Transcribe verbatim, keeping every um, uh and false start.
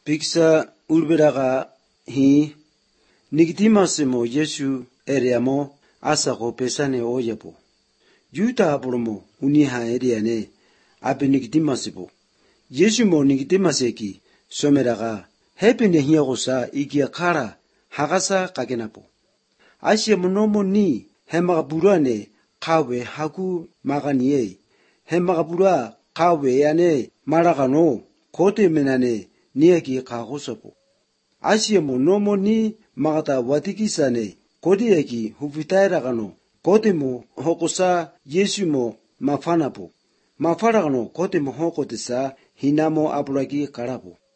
Biksa ulberaga hi Nicodemusimo Yesu eriamo asako pesane oyapo. Juta apolomo uniha eriane abe Nicodemusipo. Yesu mo Nicodemuseki someraga hepine hiagosa ikia kara hagasa kagenapo. Asia monomo ni hemagapurane kawe haku maganiye. Hemagapura kawe yane maragano kote menane nieki kagosopo. Asia monomo ni magata watikisane kote eki hupitairagano kote mo hokosa Yesu mo mafanapo. Mafaragano kote mo hokotesa hinamo apuraki karapo.